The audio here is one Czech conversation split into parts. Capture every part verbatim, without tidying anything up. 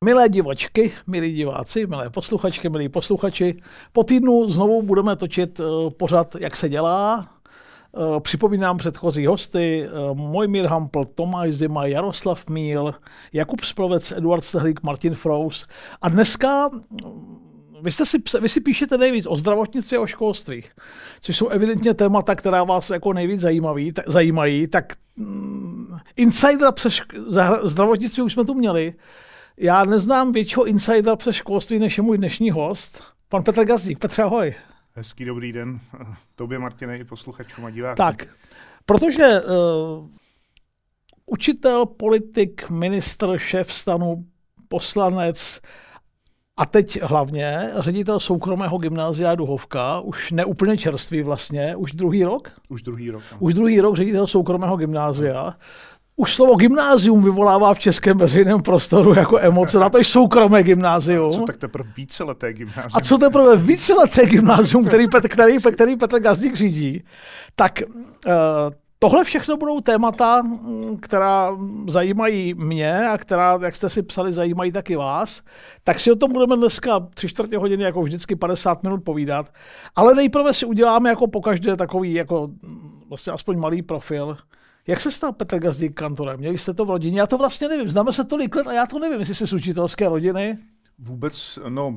Milé divačky, milí diváci, milé posluchačky, milí posluchači, po týdnu znovu budeme točit pořad, jak se dělá. Připomínám předchozí hosty, Mojmír Hampl, Tomáš Zima, Jaroslav Míl, Jakub Sprovec, Eduard Stehlík, Martin Frous. A dneska vy, jste si, vy si píšete nejvíc o zdravotnictví a o školství, což jsou evidentně témata, která vás jako nejvíc zajímaví, tak, zajímají. Tak mm, insidera přes zdravotnictví už jsme tu měli. Já neznám většího insidera přes školství, než je můj dnešní host, pan Petr Gazdík. Petře, ahoj. Hezký dobrý den tobě, Martine, i posluchačům a divákům. Tak, protože uh, učitel, politik, ministr, šéf stanu, poslanec a teď hlavně ředitel soukromého gymnázia Duhovka, už neúplně čerstvý vlastně, už druhý rok? Už druhý rok. No. Už druhý rok ředitel soukromého gymnázia. No. Už slovo gymnázium vyvolává v českém veřejném prostoru jako emoce, na to je soukromé gymnázium. A co tak teprve víceleté gymnázium? A co teprve víceleté gymnázium, který, Petr, který, který Petr Gazdík řídí. Tak uh, tohle všechno budou témata, která zajímají mě a která, jak jste si psali, zajímají taky vás. Tak si o tom budeme dneska tři čtvrtě hodiny, jako vždycky padesát minut povídat. Ale nejprve si uděláme jako pokaždé takový, jako vlastně aspoň malý profil. Jak se stal Petr Gazdík kantorem? Měli jste to v rodině? Já to vlastně nevím. Známe se tolik let a já to nevím, jestli jsi z učitelské rodiny. Vůbec, no,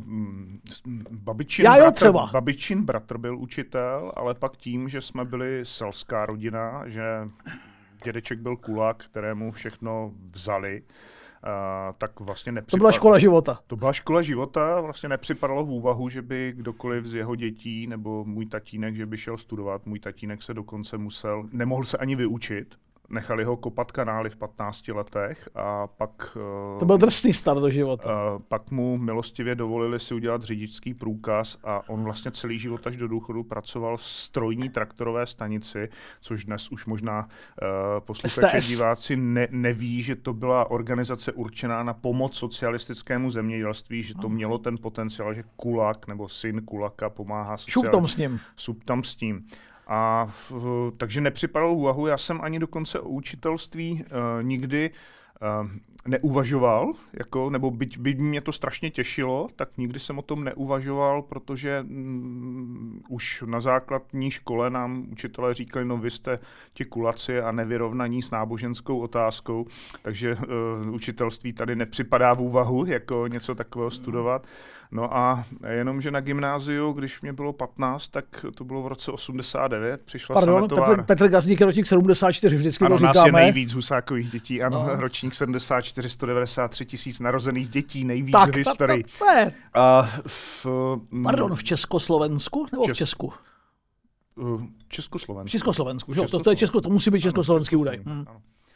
babičin, já jo, bratr, třeba. babičin bratr byl učitel, ale pak tím, že jsme byli selská rodina, že dědeček byl kulák, kterému všechno vzali, Uh, tak vlastně nepřipadalo. To byla škola života. To byla škola života, vlastně nepřipadalo v úvahu, že by kdokoliv z jeho dětí nebo můj tatínek, že by šel studovat. Můj tatínek se dokonce musel, nemohl se ani vyučit. Nechali ho kopat kanály v patnácti letech a pak... To byl drsný start do života. Uh, pak mu milostivě dovolili si udělat řidičský průkaz a on vlastně celý život až do důchodu pracoval v strojní traktorové stanici, což dnes už možná uh, posluchači diváci ne, neví, že to byla organizace určená na pomoc socialistickému zemědělství, že to mělo ten potenciál, že kulak nebo syn kulaka pomáhá sociální... Šup tam s ním. Šup tam s tím. A v, takže nepřipadalo úvahu, já jsem ani dokonce o učitelství uh, nikdy uh, neuvažoval, jako, nebo byť, byť mě to strašně těšilo, tak nikdy jsem o tom neuvažoval, protože um, už na základní škole nám učitelé říkali, no vy jste ti kulaci a nevyrovnaní s náboženskou otázkou, takže uh, učitelství tady nepřipadá v úvahu, jako něco takového studovat. No a jenomže na gymnáziu, když mě bylo patnáct, tak to bylo v roce osmdesát devět, přišla Pardon, sametová... Petr, Petr Gazdík je ročník sedmdesát čtyři, vždycky ano, to říkáme. Ano, nás je nejvíc Husákových dětí, ano, no. Ročník sedmdesát čtyři, sto devadesát tři tisíc narozených dětí, nejvíc tak, v historii. Tak, tak, tak. A v, Pardon, v Československu nebo Čes... v Česku? Československu. V Československu, že? To, to je Česko, to musí být československý údaj. Hmm.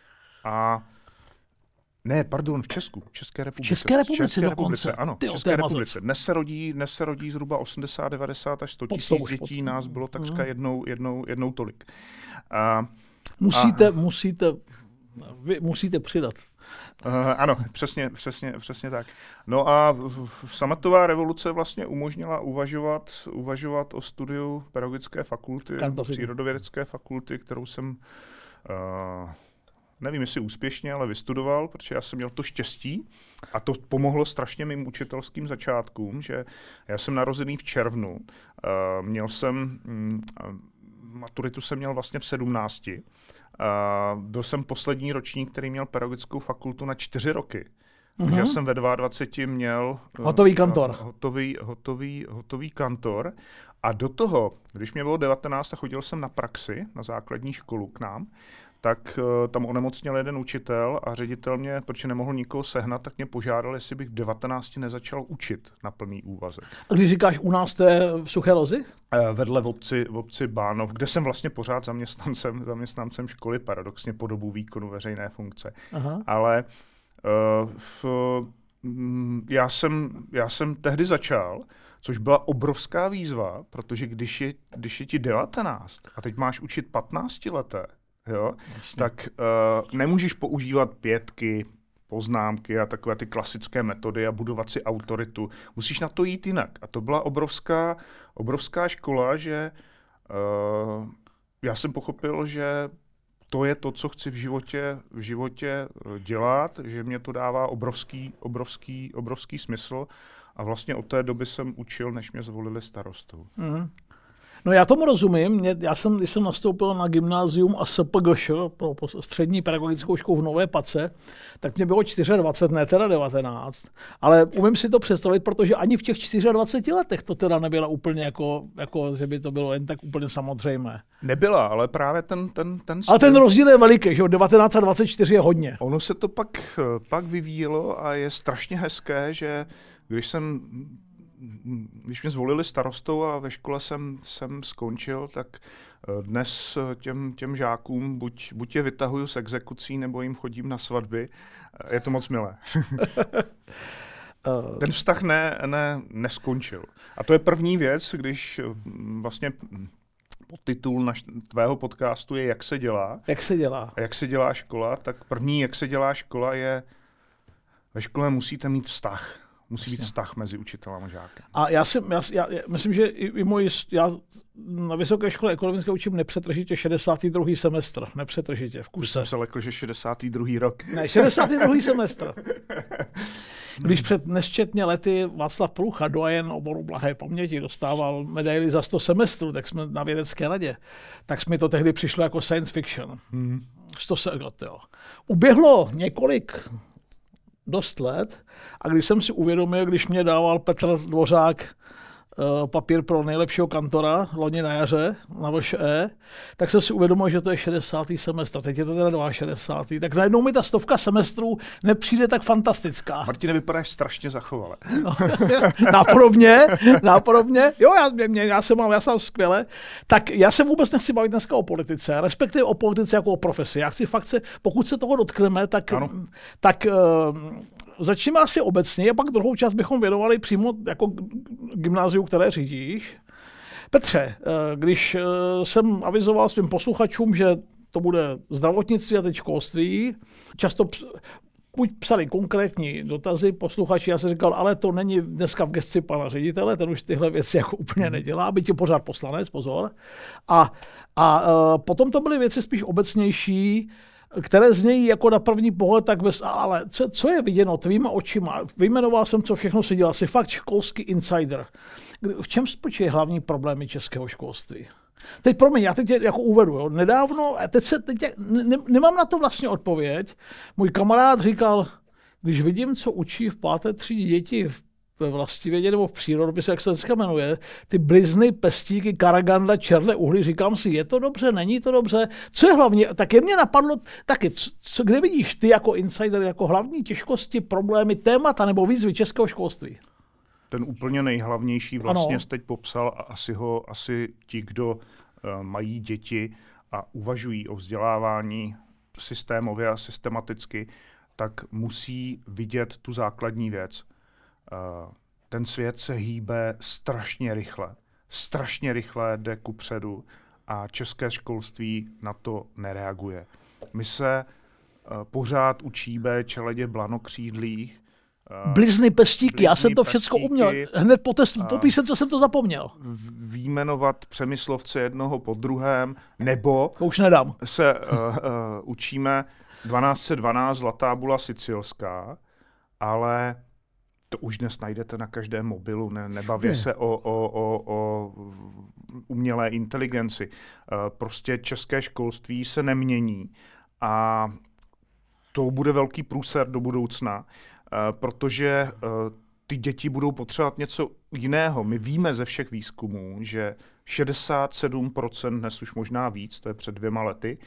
A ne, pardon, v Česku, v České republice. V České republice, České dokonce. Republice, ano, v České republice. Dnes se rodí, dnes se rodí zhruba osmdesát, devadesát až sto tisíc dětí, nás bylo takřka jednou, jednou, jednou tolik. A, musíte, a, musíte, vy musíte přidat. Uh, ano, přesně, přesně, přesně tak. No a sametová revoluce vlastně umožnila uvažovat, uvažovat o studiu pedagogické fakulty, přírodovědecké fakulty, kterou jsem... Uh, nevím, jestli úspěšně, ale vystudoval, protože já jsem měl to štěstí a to pomohlo strašně mým učitelským začátkům, že já jsem narozený v červnu, uh, měl jsem, um, maturitu jsem měl vlastně v sedmnácti, uh, byl jsem poslední ročník, který měl pedagogickou fakultu na čtyři roky. Uh-huh. Já jsem ve dvaceti dvou měl hotový kantor. Uh, hotový, hotový, hotový kantor a do toho, když mě bylo devatenáct a chodil jsem na praxi, na základní školu k nám, tak uh, tam onemocněl jeden učitel a ředitel mě, protože nemohl nikoho sehnat, tak mě požádal, jestli bych v devatenácti nezačal učit na plný úvazek. A když říkáš u nás, to je v Suché Lozi? Uh, vedle v obci, v obci Bánov, kde jsem vlastně pořád zaměstnancem, zaměstnancem školy, paradoxně po dobu výkonu veřejné funkce. Aha. Ale uh, v, mm, já, jsem, já jsem tehdy začal, což byla obrovská výzva, protože když je, když je ti devatenáct a teď máš učit patnáctileté, jo, tak uh, nemůžeš používat pětky, poznámky a takové ty klasické metody a budovat si autoritu. Musíš na to jít jinak. A to byla obrovská, obrovská škola, že uh, já jsem pochopil, že to je to, co chci v životě, v životě dělat, že mě to dává obrovský, obrovský, obrovský smysl a vlastně od té doby jsem učil, než mě zvolili starostou. Mm. No já tomu rozumím. Mě, já jsem, když jsem nastoupil na gymnázium a S P G Š, pro střední pedagogickou školu v Nové Pace, tak mě bylo dvacet čtyři, ne teda devatenáct. Ale umím si to představit, protože ani v těch dvaceti čtyřech letech to teda nebyla úplně jako, jako, že by to bylo jen tak úplně samozřejmé. Nebyla, ale právě ten... ten, ten ale ten rozdíl je veliký, že devatenáct a dvacet čtyři je hodně. Ono se to pak, pak vyvíjelo a je strašně hezké, že když jsem... Když mě zvolili starostou a ve škole jsem, jsem skončil, tak dnes těm, těm žákům buď, buď je vytahuju z exekucí, nebo jim chodím na svatby. Je to moc milé. Ten vztah ne, ne, neskončil. A to je první věc, když vlastně podtitul naš, tvého podcastu je Jak se dělá. Jak se dělá. A jak se dělá škola, tak první Jak se dělá škola je, ve škole musíte mít vztah. Musí být vztah mezi učitelem a žákem. A já, si, já, já, já myslím, že i, i můj, já na vysoké škole ekonomické učím nepřetržitě šedesátý druhý semestr. Nepřetržitě v kuse. Jsem se lekl, že šedesátý druhý rok. Ne, šedesátý druhý semestr. Když před nesčetně lety Václav Prucha, doyen oboru blahé paměti, dostával medaili za sto semestrů, tak jsme na vědecké radě, tak mi to tehdy přišlo jako science fiction. Hmm. sto se, jo. Uběhlo několik dost let a když jsem si uvědomil, když mě dával Petr Dvořák uh, papír pro nejlepšího kantora loni na jaře na V Š E, tak jsem si uvědomil, že to je šedesátý semestr, teď je to teda šedesátý druhý. Tak najednou mi ta stovka semestrů nepřijde tak fantastická. Martine, vypadáš strašně zachovale. No, nápodobně, nápodobně. Jo, já, mě, já jsem mám, já jsem skvěle. Tak já se vůbec nechci bavit dneska o politice, respektive o politice jako o profesi. Já chci fakt se, pokud se toho dotkneme, tak, tak uh, začneme asi obecně a pak druhou část bychom věnovali přímo jako gymnáziu, které řídíš. Petře, když jsem avizoval svým posluchačům, že to bude zdravotnictví a teď školství, často buď psali konkrétní dotazy posluchači, já jsem říkal, ale to není dneska v gesci pana ředitele, ten už tyhle věci jako úplně nedělá, byť je pořád poslanec, pozor. A, a potom to byly věci spíš obecnější, které znějí jako na první pohled tak bez, ale co, co je viděno tvýma očima? Vyjmenoval jsem, co všechno si dělal. Jsi fakt školský insider. V čem spočívají hlavní problémy českého školství? Teď promiň, já teď jako uvedu. Jo. Nedávno, teď se, teď, ne, nemám na to vlastně odpověď. Můj kamarád říkal, když vidím, co učí v páté třídě děti ve vlastivědě nebo v přírodopise, jak se dneska jmenuje, ty blizny, pestíky, karaganda, černé uhly, říkám si, je to dobře, není to dobře, co je hlavně, tak je mě napadlo taky, co, kde vidíš ty jako insider, jako hlavní těžkosti, problémy, témata nebo výzvy českého školství? Ten úplně nejhlavnější vlastně jsi teď popsal a asi ho, asi ti, kdo uh, mají děti a uvažují o vzdělávání systémově a systematicky, tak musí vidět tu základní věc. Uh, ten svět se hýbe strašně rychle. Strašně rychle jde kupředu a české školství na to nereaguje. My se uh, pořád učíme čeledě blanokřídlých. Uh, blizny, pestíky, já jsem to všecko uměl. Hned po testu, po písemce jsem to zapomněl. Výjmenovat Přemyslovce jednoho po druhém, nebo to už nedám. se uh, uh, učíme dvanáct set dvanáct Zlatá bula sicilská, ale to už dnes najdete na každém mobilu, ne, nebavě se o, o, o, o umělé inteligenci. Prostě české školství se nemění a to bude velký průser do budoucna, protože ty děti budou potřebovat něco jiného. My víme ze všech výzkumů, že šedesát sedm procent, dnes už možná víc, to je před dvěma lety,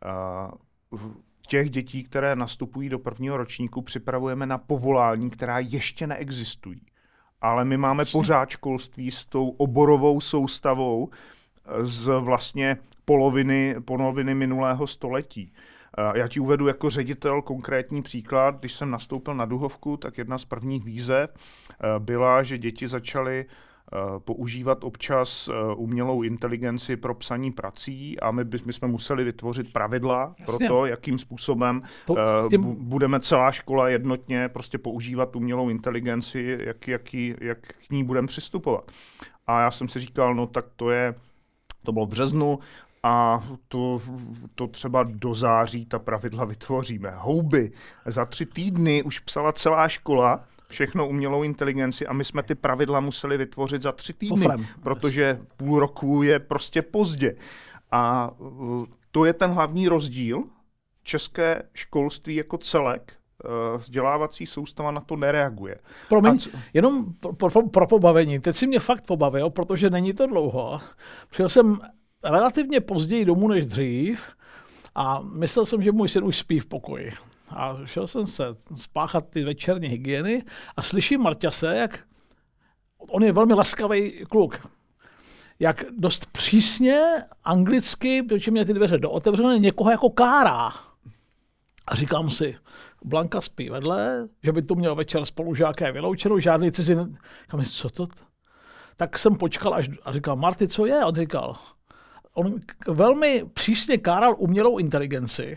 těch dětí, které nastupují do prvního ročníku, připravujeme na povolání, která ještě neexistují. Ale my máme pořád školství s tou oborovou soustavou z vlastně poloviny, poloviny minulého století. Já ti uvedu jako ředitel konkrétní příklad. Když jsem nastoupil na Duhovku, tak jedna z prvních výzev byla, že děti začaly používat občas umělou inteligenci pro psaní prací a my, by, my jsme museli vytvořit pravidla pro to, jakým způsobem to, tím... budeme celá škola jednotně prostě používat umělou inteligenci, jak, jak, jak k ní budeme přistupovat. A já jsem si říkal, no tak to je, to bylo v březnu, a to, to třeba do září ta pravidla vytvoříme. Houby. Za tři týdny už psala celá škola všechno umělou inteligenci a my jsme ty pravidla museli vytvořit za tři týdny, Pofrem. protože půl roku je prostě pozdě. A to je ten hlavní rozdíl. České školství jako celek, vzdělávací soustava na to nereaguje. Promiň, co... jenom pro, pro, pro pobavení. Teď si mě fakt pobavil, protože není to dlouho. Přijel jsem relativně později domů než dřív a myslel jsem, že můj syn už spí v pokoji. A šel jsem se spáchat ty večerní hygieny a slyším Marťase, jak on je velmi laskavý kluk, jak dost přísně anglicky, protože mě ty dveře dootevřené, někoho jako kárá. A říkám si, Blanka spí vedle, že by to měl večer spolužáké vyloučenou, žádný cizin. Říkám, co to? Tak jsem počkal až a říkal, Marty, co je? On říkal, on velmi přísně káral umělou inteligenci,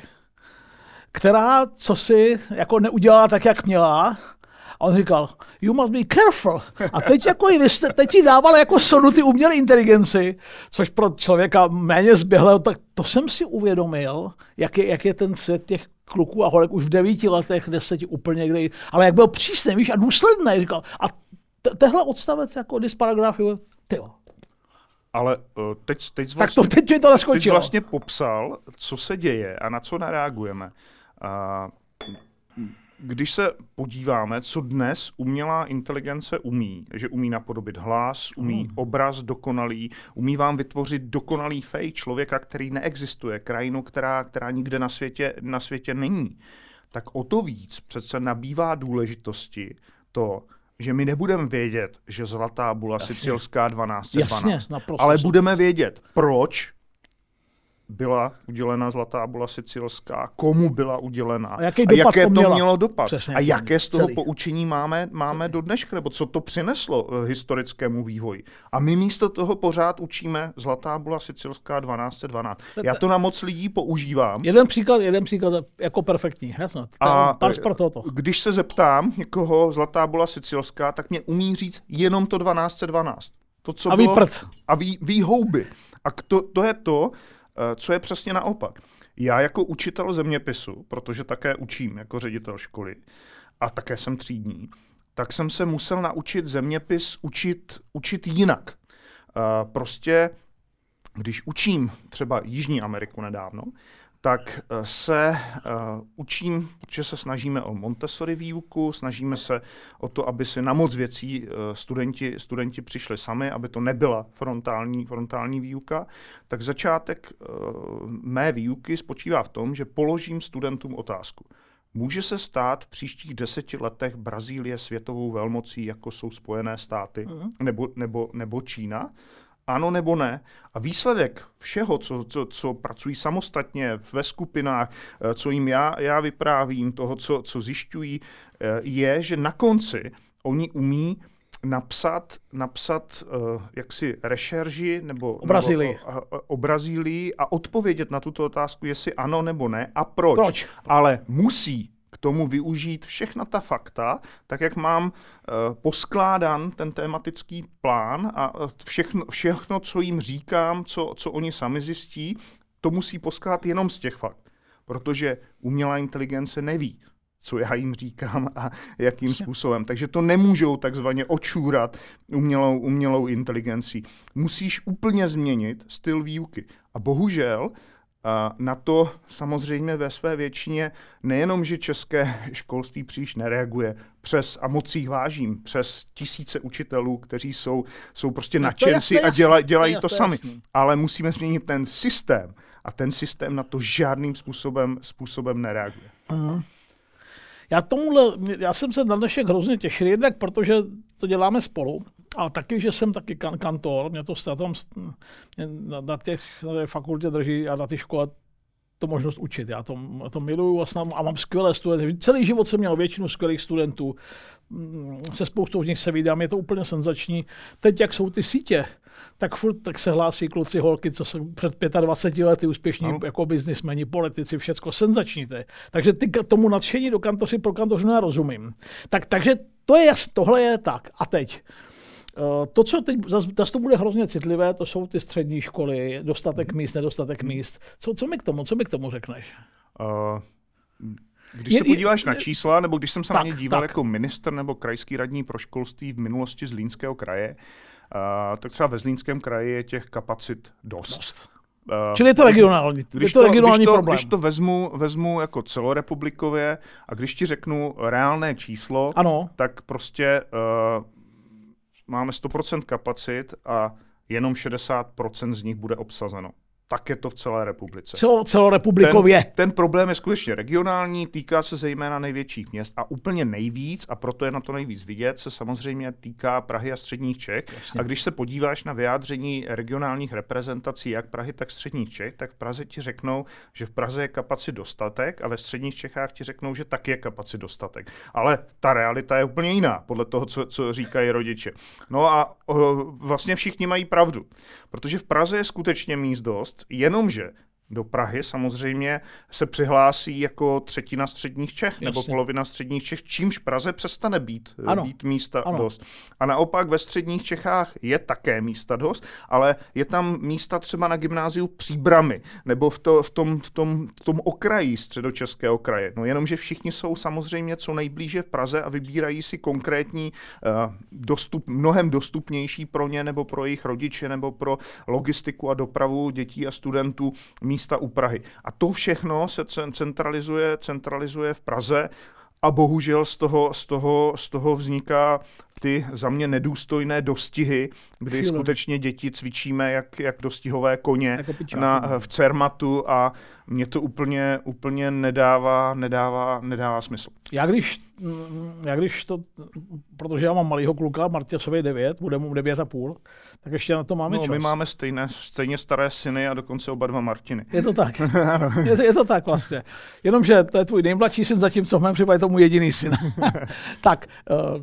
která co si jako neudělala tak, jak měla. A on říkal, you must be careful. A teď, jako vy jste, teď jí dával jako sodu ty umělé inteligenci, což pro člověka méně zběhlého, tak to jsem si uvědomil, jak je, jak je ten svět těch kluků a holek už v devíti letech, deseti úplně někde, ale jak byl přísný, víš, a důsledný, říkal. A tehle odstavec, jako this paragraf, tyjo. Ale uh, teď, teď, vlastně, tak to, teď mi to naskočilo. Teď vlastně popsal, co se děje a na co nereagujeme. Uh, Když se podíváme, co dnes umělá inteligence umí, že umí napodobit hlas, umí hmm. obraz dokonalý, umí vám vytvořit dokonalý fake člověka, který neexistuje, krajinu, která, která nikde na světě, na světě není, tak o to víc přece nabývá důležitosti to, že my nebudeme vědět, že zlatá bula Jasně. sicilská dvanáct set dvanáct, Jasně, ale budeme vědět, proč byla udělena zlatá bula sicilská, komu byla udělena a, jaký a jaké to měla? mělo dopad. Přesně, a jaké z toho celý. poučení máme, máme do dneška, nebo co to přineslo uh, historickému vývoji. A my místo toho pořád učíme zlatá bula sicilská dvanáct set dvanáct. Já to na moc lidí používám. Jeden příklad, jeden příklad jako perfektní. Jasně, a když se zeptám někoho zlatá bula sicilská, tak mě umí říct jenom to dvanáct set dvanáct. To, co a bylo, ví prd. A ví, ví houby. A to, to je to, co je přesně naopak. Já jako učitel zeměpisu, protože také učím jako ředitel školy a také jsem třídní, tak jsem se musel naučit zeměpis učit, učit jinak. Prostě, když učím třeba Jižní Ameriku nedávno, tak se uh, učím, protože se snažíme o Montessori výuku, snažíme se o to, aby si na moc věcí uh, studenti, studenti přišli sami, aby to nebyla frontální, frontální výuka, tak začátek uh, mé výuky spočívá v tom, že položím studentům otázku. Může se stát v příštích deseti letech Brazílie světovou velmocí, jako jsou Spojené státy uh-huh. nebo, nebo, nebo Čína? Ano nebo ne. A výsledek všeho, co, co, co pracují samostatně ve skupinách, co jim já, já vyprávím, toho, co, co zjišťují, je, že na konci oni umí napsat, napsat uh, jaksi rešerži nebo o Brazílii. Nebo, uh, o Brazílii a odpovědět na tuto otázku, jestli ano nebo ne a proč. proč? Ale musí k tomu využít všechna ta fakta, tak jak mám uh, poskládan ten tematický plán a všechno, všechno, co jim říkám, co, co oni sami zjistí, to musí poskládat jenom z těch fakt. Protože umělá inteligence neví, co já jim říkám a jakým způsobem. Takže to nemůžou takzvaně očůrat umělou, umělou inteligencí. Musíš úplně změnit styl výuky. A bohužel na to samozřejmě ve své většině nejenom, že české školství příliš nereaguje, přes, a moc jich vážím, přes tisíce učitelů, kteří jsou, jsou prostě nadšenci a dělaj, dělají to, to sami. Jasný. Ale musíme změnit ten systém a ten systém na to žádným způsobem, způsobem nereaguje. Uh-huh. Já tomuhle, já jsem se na dnešek hrozně těšil, jednak protože to děláme spolu, a taky, že jsem taky kan- kantor, mě to státom na, na těch na té fakultě drží a na té škole to možnost učit. Já to, já to miluju a, snad, a mám skvělé studenty. Celý život jsem měl většinu skvělých studentů, se spoustou z nich se vídám, je to úplně senzační. Teď, jak jsou ty sítě, tak furt tak se hlásí kluci, holky, co jsou před dvaceti pěti lety úspěšní no. jako biznismeni, politici, všecko senzační. Te. Takže ty tomu nadšení do kantoři pro kantořinu já rozumím. Tak, takže to je jasné, tohle je tak. A teď. To, co teď, zase to bude hrozně citlivé, to jsou ty střední školy, dostatek míst, nedostatek míst. Co, co mi k tomu, co mi k tomu řekneš? Uh... Když se podíváš na čísla, nebo když jsem se tak, na ně díval tak. jako ministr nebo krajský radní pro školství v minulosti z Zlínského kraje, uh, tak třeba ve Zlínském kraji je těch kapacit dost. dost. Uh, Čili je to regionální, když je to regionální když to, problém. Když to vezmu, vezmu jako celorepublikově a když ti řeknu reálné číslo, ano. tak prostě uh, máme sto procent kapacit a jenom šedesát procent z nich bude obsazeno. Tak je to v celé republice. Celo, celorepublikově. Ten, ten problém je skutečně regionální, týká se zejména největších měst a úplně nejvíc, a proto je na to nejvíc vidět, se samozřejmě týká Prahy a středních Čech. Jasně. A když se podíváš na vyjádření regionálních reprezentací jak Prahy, tak středních Čech, tak v Praze ti řeknou, že v Praze je kapacit dostatek a ve středních Čechách ti řeknou, že taky je kapacit dostatek. Ale ta realita je úplně jiná, podle toho, co, co říkají rodiče. No a o, vlastně všichni mají pravdu, protože v Praze je skutečně míst dost, jenomže do Prahy samozřejmě se přihlásí jako třetina středních Čech. Jasně. Nebo polovina středních Čech, čímž Praze přestane být, být místa ano. dost. A naopak ve středních Čechách je také místa dost, ale je tam místa třeba na gymnáziu Příbrami nebo v, to, v, tom, v, tom, v tom okraji středočeského kraje. No jenomže všichni jsou samozřejmě co nejblíže v Praze a vybírají si konkrétní, uh, dostup, mnohem dostupnější pro ně nebo pro jejich rodiče nebo pro logistiku a dopravu dětí a studentů místa u Prahy. A to všechno se centralizuje, centralizuje v Praze a bohužel z toho, z toho, z toho vzniká ty za mě nedůstojné dostihy, kdy Chvíle. skutečně děti cvičíme jak, jak dostihové koně jako na, v Cermatu a mě to úplně, úplně nedává, nedává, nedává smysl. Já když, já když to, protože já mám malýho kluka, Martěsovi devět, bude mu devět a půl, tak ještě na to máme no, čas. My máme stejné, stejně staré syny a dokonce oba dva Martiny. Je to tak. je, to, je to tak vlastně. Jenomže to je tvůj nejmladší syn, zatímco v mém případě je to můj jediný syn. tak, uh,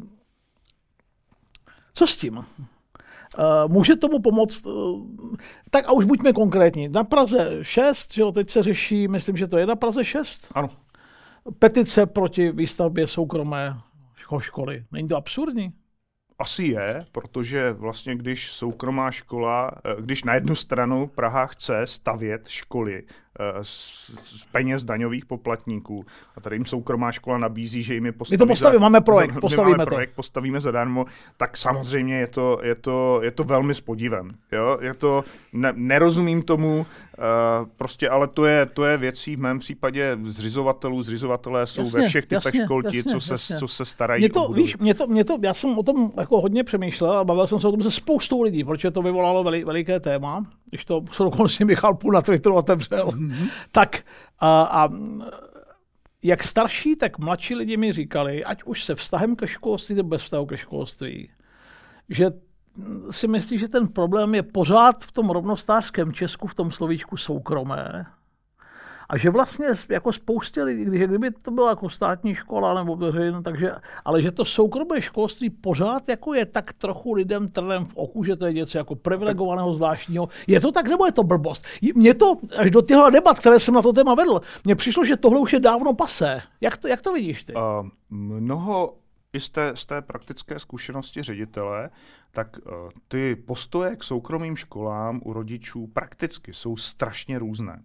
co s tím? Uh, může tomu pomoct? Uh, tak a už buďme konkrétní. Na Praze šest, jo, teď se řeší, myslím, že to je na Praze šest? Ano. Petice proti výstavbě soukromé školy. Není to absurdní? Asi je, protože vlastně když soukromá škola, když na jednu stranu Praha chce stavět školy z, z peněz daňových poplatníků a tady jim soukromá škola nabízí, že jim je postaví. My to postavíme, za, máme projekt, postavíme máme to. projekt, postavíme zadarmo, tak samozřejmě je to, je to, je to velmi s podivem. Jo? Je to, ne, nerozumím tomu, uh, prostě, ale to je, to je věcí v mém případě zřizovatelů, zřizovatelé jsou jasně, ve všech typech jasně, škol ti, co se, co se starají mě to, o budovy. Víš, mě to, mě to, já jsem o tom jako hodně přemýšlel a bavil jsem se o tom se spoustou lidí, protože to vyvolalo veli, veliké téma, když to s dokonce Michal Půl na Twitteru otevřel. Mm-hmm. Tak a, a jak starší, tak mladší lidi mi říkali, ať už se vztahem ke školství nebo bez vztahu ke školství, že si myslí, že ten problém je pořád v tom rovnostářském Česku, v tom slovíčku soukromé. A že vlastně jako spoustě lidí, když kdyby to byla jako státní škola nebo veřejná, takže, ale že to soukromé školství pořád jako je tak trochu lidem trnem v oku, že to je něco jako privilegovaného, zvláštního. Je to tak, nebo je to blbost? Mně to, až do těchto debat, které jsem na to téma vedl, mně přišlo, že tohle už je dávno pasé. Jak to, jak to vidíš ty? Uh, mnoho i z té, z té praktické zkušenosti ředitele, tak uh, ty postoje k soukromým školám u rodičů prakticky jsou strašně různé.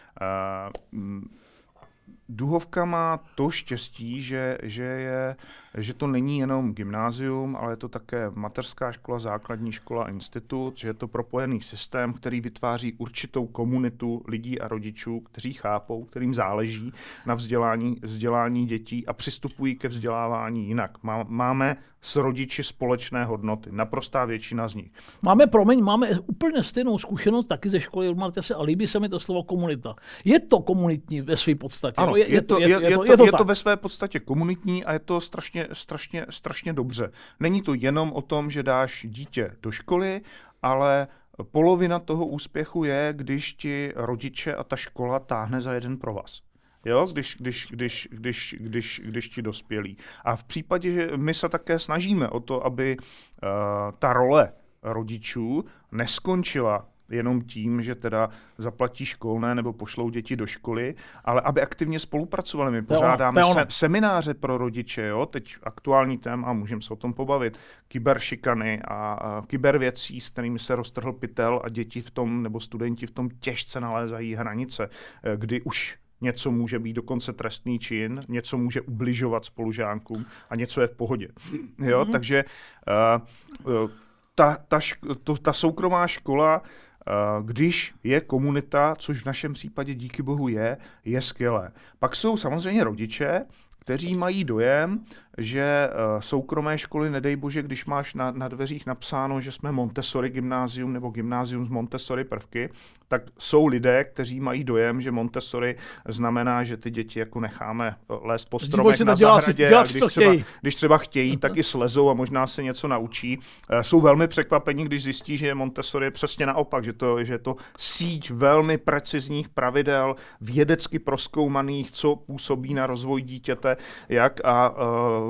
Uh, Duhovka má to štěstí, že, že, je, že to není jenom gymnázium, ale je to také mateřská škola, základní škola, institut, že je to propojený systém, který vytváří určitou komunitu lidí a rodičů, kteří chápou, kterým záleží na vzdělání, vzdělání dětí a přistupují ke vzdělávání jinak. Má, máme s rodiči společné hodnoty, naprostá většina z nich. Máme, promiň, máme úplně stejnou zkušenost taky ze školy od Martěse a líbí se mi to slovo komunita. Je to komunitní ve své podstatě. Ano, je, je, to, je, je, je, to, je, to, je to ve své podstatě komunitní a je to strašně, strašně, strašně dobře. Není to jenom o tom, že dáš dítě do školy, ale polovina toho úspěchu je, když ti rodiče a ta škola táhne za jeden provaz. Jo, když, když, když, když, když, když ti dospělí. A v případě, že my se také snažíme o to, aby uh, ta role rodičů neskončila jenom tím, že teda zaplatí školné nebo pošlou děti do školy, ale aby aktivně spolupracovali. My pořádáme se, semináře pro rodiče, jo? Teď aktuální téma, můžeme se o tom pobavit, kyberšikany a, a kybervěcí, s kterými se roztrhl pytel a děti v tom, nebo studenti v tom těžce nalézají hranice, kdy už něco může být dokonce trestný čin, něco může ubližovat spolužákům a něco je v pohodě. Jo? Mm-hmm. Takže uh, ta, ta, šk- to, ta soukromá škola, uh, když je komunita, což v našem případě díky bohu je, je skvělé. Pak jsou samozřejmě rodiče, kteří mají dojem, že uh, soukromé školy, nedej bože, když máš na, na dveřích napsáno, že jsme Montessori gymnázium nebo gymnázium z Montessori prvky, tak jsou lidé, kteří mají dojem, že Montessori znamená, že ty děti jako necháme lézt po stromech na zahradě a když třeba, když třeba chtějí, tak i slezou a možná se něco naučí. Uh, jsou velmi překvapení, když zjistí, že Montessori je přesně naopak, že to, že to síť velmi precizních pravidel, vědecky prozkoumaných, co působí na rozvoj dítěte, jak a uh,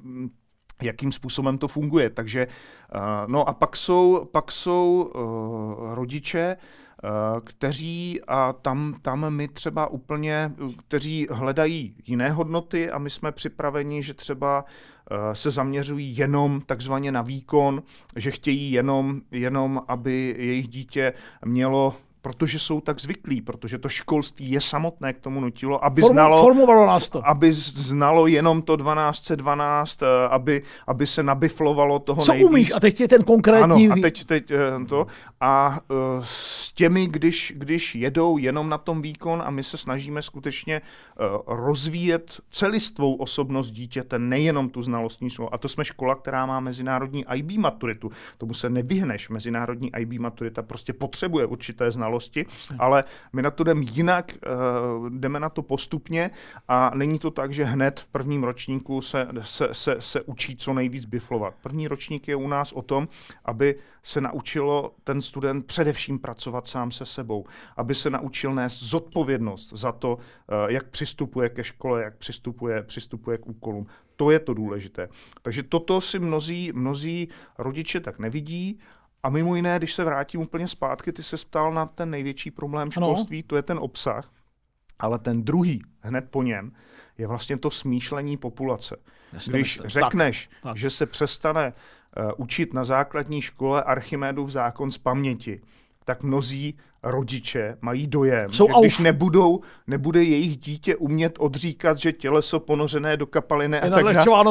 jakým způsobem to funguje. Takže, no a pak jsou, pak jsou uh, rodiče, uh, kteří, a tam, tam my třeba úplně, kteří hledají jiné hodnoty a my jsme připraveni, že třeba uh, se zaměřují jenom takzvaně na výkon, že chtějí jenom, jenom aby jejich dítě mělo, protože jsou tak zvyklí, protože to školství je samotné k tomu nutilo, aby Formu, znalo, formovalo nás to. aby znalo jenom to dvanáct set dvanáct, aby, aby se nabiflovalo toho Co nejvíc. umíš? A teď je ten konkrétní... Ano, a teď, teď to. A uh, s těmi, když, když jedou jenom na tom výkon a my se snažíme skutečně uh, rozvíjet celistvou osobnost dítěte, nejenom tu znalostní školu. A to jsme škola, která má mezinárodní I B maturitu. Tomu se nevyhneš. Mezinárodní I B maturita prostě potřebuje určité znalosti, ale my na to jdeme jinak, uh, jdeme na to postupně a není to tak, že hned v prvním ročníku se, se, se, se učí co nejvíc biflovat. První ročník je u nás o tom, aby se naučilo ten student především pracovat sám se sebou, aby se naučil nést zodpovědnost za to, uh, jak přistupuje ke škole, jak přistupuje, přistupuje k úkolům. To je to důležité. Takže toto si mnozí, mnozí rodiče tak nevidí. A mimo jiné, když se vrátím úplně zpátky, ty se ptal na ten největší problém školství, no. To je ten obsah, ale ten druhý, hned po něm, je vlastně to smýšlení populace. Když řekneš, tak, tak. že se přestane uh, učit na základní škole Archimedův zákon z paměti, tak mnozí rodiče mají dojem, Jsou že když nebudou, nebude jejich dítě umět odříkat, že těleso ponořené do kapaliny a tak dále,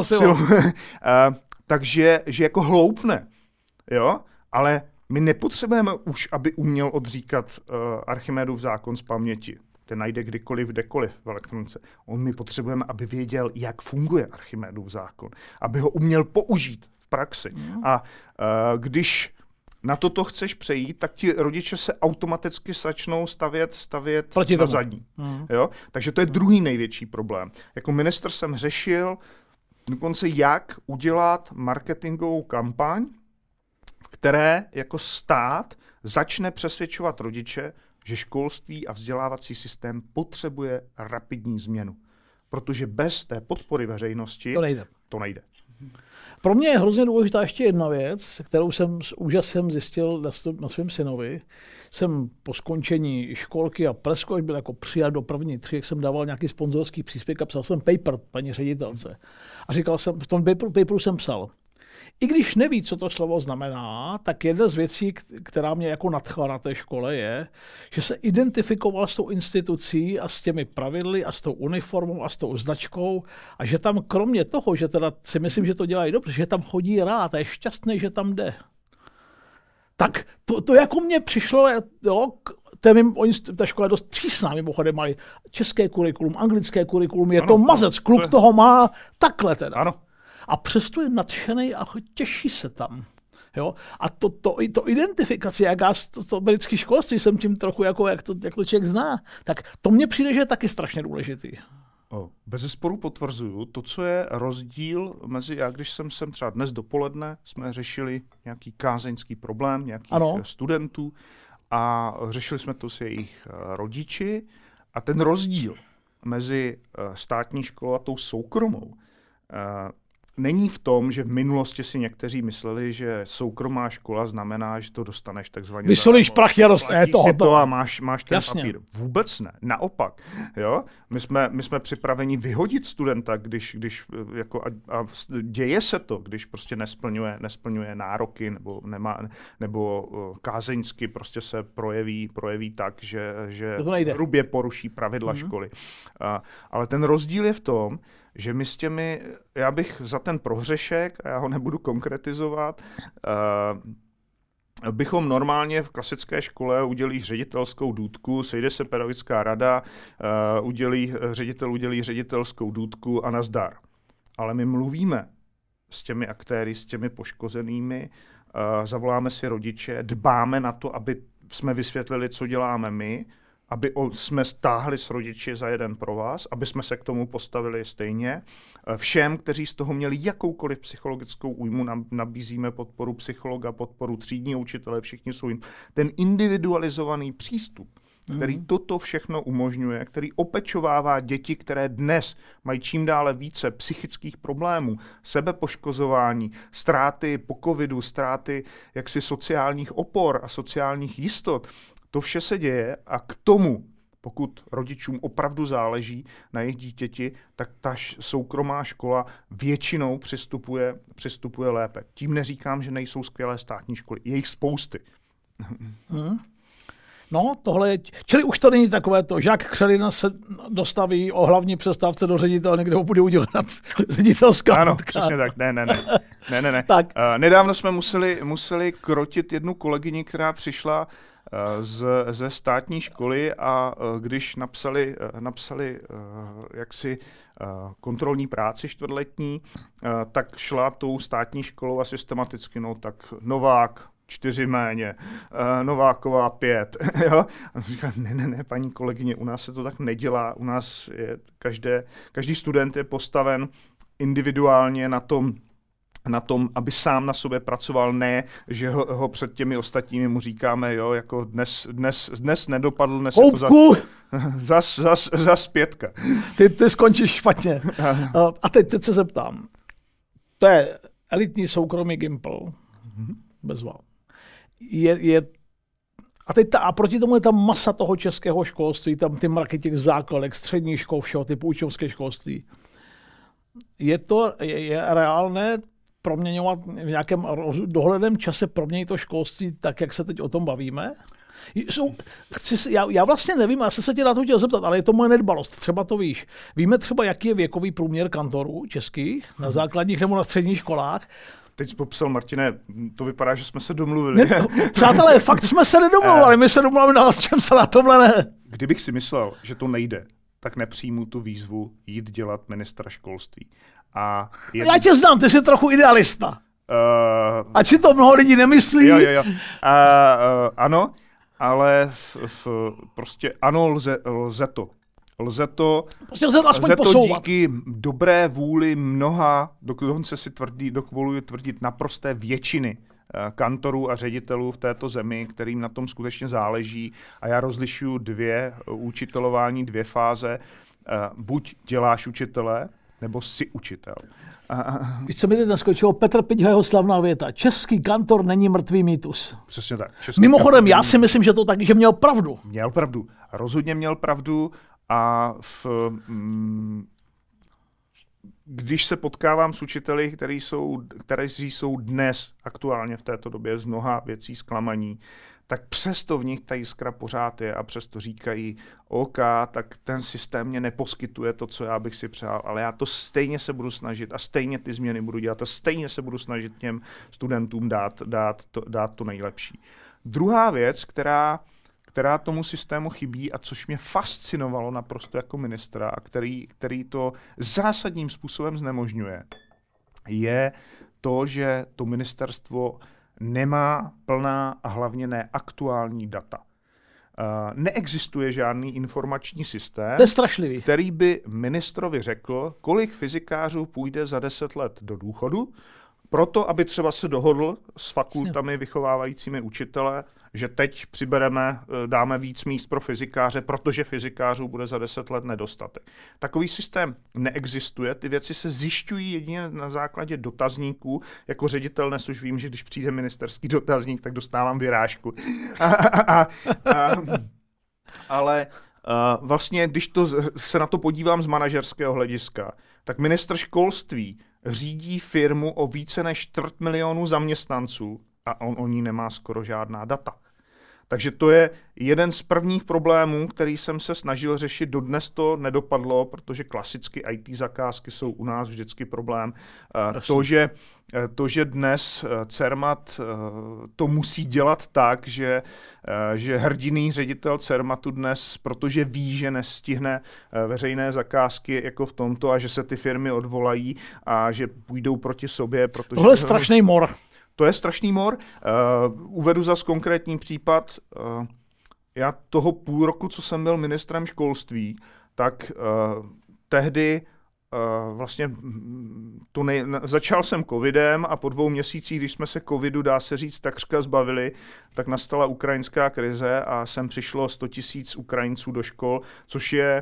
takže že jako hloupne. Jo? Ale my nepotřebujeme už, aby uměl odříkat uh, Archimedův zákon z paměti. Ten najde kdykoliv, kdekoliv v elektronice. On my potřebujeme, aby věděl, jak funguje Archimedův zákon. Aby ho uměl použít v praxi. Mm. A uh, když na toto chceš přejít, tak ti rodiče se automaticky začnou stavět, stavět Proti na tomu. zadní. Mm. Jo? Takže to je druhý největší problém. Jako ministr jsem řešil dokonce, jak udělat marketingovou kampaň, které jako stát začne přesvědčovat rodiče, že školství a vzdělávací systém potřebuje rapidní změnu. Protože bez té podpory veřejnosti to nejde. To nejde. Pro mě je hrozně důležitá ještě jedna věc, kterou jsem s úžasem zjistil na, na svém synovi. Jsem po skončení školky a presko, až byl jako přijat do první tři, jak jsem dával nějaký sponzorský příspěvek a psal jsem paper paní ředitelce. A říkal jsem, v tom paperu, paperu jsem psal, i když neví, co to slovo znamená, tak jedna z věcí, která mě jako nadchla na té škole, je, že se identifikoval s tou institucí a s těmi pravidly a s tou uniformou a s tou značkou a že tam kromě toho, že teda si myslím, že to dělají dobře, že tam chodí rád a je šťastný, že tam jde. Tak to, to jako mně přišlo, jo, mým, oni, ta škola je dost přísná, mimochodem mají české kurikulum, anglické kurikulum, je ano, to mazec, kluk to je... toho má takhle teda. Ano. A přesto je nadšený a těší se tam. Jo? A to, to, to identifikace, jak já to, to britské školství jsem tím trochu, jako, jak, to, jak to člověk zná, tak to mně přijde, že je taky strašně důležitý. O, bezesporu potvrzuju. To, co je rozdíl mezi, já když jsem sem třeba dnes dopoledne, jsme řešili nějaký kázeňský problém nějakých ano. studentů a řešili jsme to s jejich rodiči a ten rozdíl mezi státní školou a tou soukromou není v tom, že v minulosti si někteří mysleli, že soukromá škola znamená, že to dostaneš takzvaně. Vysolíš prachy a dostaneš to hotovo. A máš, máš ten Jasně. papír. Vůbec ne. Naopak. Jo? My, jsme, my jsme připraveni vyhodit studenta, když, když jako a, a děje se to, když prostě nesplňuje, nesplňuje nároky nebo, nemá, nebo uh, kázeňsky prostě se projeví, projeví tak, že, že hrubě poruší pravidla mm-hmm. školy. Uh, ale ten rozdíl je v tom, že my s těmi, já bych za ten prohřešek, a já ho nebudu konkretizovat, uh, bychom normálně v klasické škole udělí ředitelskou důdku, sejde se pedagogická rada, uh, udělí, ředitel udělí ředitelskou důdku a nazdar. Ale my mluvíme s těmi aktéry, s těmi poškozenými, uh, zavoláme si rodiče, dbáme na to, aby jsme vysvětlili, co děláme my, aby jsme stáhli s rodiči za jeden pro vás, aby jsme se k tomu postavili stejně. Všem, kteří z toho měli jakoukoliv psychologickou újmu, nabízíme podporu psychologa, podporu třídního učitele, všichni jsou jim. Ten individualizovaný přístup, který mm. toto všechno umožňuje, který opečovává děti, které dnes mají čím dále více psychických problémů, sebepoškozování, ztráty po covidu, ztráty jaksi sociálních opor a sociálních jistot. To vše se děje a k tomu, pokud rodičům opravdu záleží na jejich dítěti, tak ta soukromá škola většinou přistupuje, přistupuje lépe. Tím neříkám, že nejsou skvělé státní školy. Je jich spousty. Hmm. No, tohle je, čili už to není takové to, žák Křelina se dostaví o hlavní přestávce do ředitelny, kde ho bude udělat ředitelská. Ano, přesně tak, ne, ne, ne. ne, ne, ne. Tak. Uh, nedávno jsme museli, museli krotit jednu kolegyni, která přišla Z, ze státní školy a uh, když napsali, uh, napsali uh, jaksi uh, kontrolní práci čtvrtletní, uh, tak šla tou státní školou a systematicky, no tak Novák, čtyři méně, uh, Nováková pět. Jo? A říká, ne, ne, ne, paní kolegyně, u nás se to tak nedělá, u nás je každé, každý student je postaven individuálně na tom, na tom, aby sám na sobě pracoval, ne, že ho, ho před těmi ostatními mu říkáme, jo, jako dnes, dnes, dnes nedopadl, dnes je to za, zas, zas, zas pětka. Ty, ty skončíš špatně. A teď, teď se zeptám. To je elitní soukromý Gimpl. Bezva. Je, je, a, teď ta, a proti tomu je tam masa toho českého školství, tam ty mraky těch základek, středních škol, všeho typu učňovské školství. Je to je, je reálné proměňovat v nějakém dohledném čase proměnit to školství tak, jak se teď o tom bavíme? Jsou, chci, já, já vlastně nevím, já jsem se tě na to chtěl zeptat, ale je to moje nedbalost, třeba to víš. Víme třeba, jaký je věkový průměr kantorů českých na základních nebo na středních školách? Teď jsi popsal, Martine, to vypadá, že jsme se domluvili. Ne, přátelé, fakt jsme se nedomluvili, my se domluvili na čem se na tomhle ne. Kdybych si myslel, že to nejde, tak nepřijmu tu výzvu jít dělat ministra školství. A jedn... Já tě znám, ty jsi trochu idealista. Uh... Ať si to mnoho lidí nemyslí. Jo, jo, jo. Uh, uh, ano, ale v, v, prostě ano, lze, lze to. Lze to, prostě lze to, aspoň lze to posouvat. Díky dobré vůli mnoha, dokonce si tvrdí, dovoluji tvrdit naprosté většiny kantorů a ředitelů v této zemi, kterým na tom skutečně záleží. A já rozlišuju dvě učitelování, dvě fáze. Buď děláš učitele, nebo jsi učitel. Víš, co mi teď naskočilo? Petr Piťho, jeho slavná věta. Český kantor není mrtvý mýtus. Přesně tak. Český Mimochodem, já si myslím, že to tak, že měl pravdu. Měl pravdu. Rozhodně měl pravdu a v... Mm, když se potkávám s učiteli, který jsou, kteří jsou dnes aktuálně v této době z mnoha věcí zklamaní, tak přesto v nich ta jiskra pořád je a přesto říkají, OK, tak ten systém mě neposkytuje to, co já bych si přál, ale já to stejně se budu snažit a stejně ty změny budu dělat a stejně se budu snažit těm studentům dát, dát, to, dát to nejlepší. Druhá věc, která, která tomu systému chybí a což mě fascinovalo naprosto jako ministra a který, který to zásadním způsobem znemožňuje, je to, že to ministerstvo nemá plná a hlavně ne aktuální data. Uh, neexistuje žádný informační systém, to je strašlivý, který by ministrovi řekl, kolik fyzikářů půjde za deset let do důchodu, proto, aby třeba se dohodl s fakultami vychovávajícími učitele, že teď přibereme, dáme víc míst pro fyzikáře, protože fyzikářů bude za deset let nedostatek. Takový systém neexistuje, ty věci se zjišťují jedině na základě dotazníků. Jako ředitel dnes už vím, že když přijde ministerský dotazník, tak dostávám vyrážku. a, a, a, a, ale uh, vlastně, když to, se na to podívám z manažerského hlediska, tak ministr školství řídí firmu o více než čtvrt milionu zaměstnanců a on o ní nemá skoro žádná data. Takže to je jeden z prvních problémů, který jsem se snažil řešit. Dodnes to nedopadlo, protože klasicky í té zakázky jsou u nás vždycky problém. To, že, to, že dnes Cermat to musí dělat tak, že, že hrdinný ředitel Cermatu dnes, protože ví, že nestihne veřejné zakázky jako v tomto a že se ty firmy odvolají a že půjdou proti sobě. Protože tohle je strašný mor. To je strašný mor. Uh, uvedu zas konkrétní případ. Uh, já toho půl roku, co jsem byl ministrem školství, tak uh, tehdy uh, vlastně to nej... začal jsem covidem a po dvou měsících, když jsme se covidu, dá se říct, takřka zbavili, tak nastala ukrajinská krize a sem přišlo sto tisíc Ukrajinců do škol, což je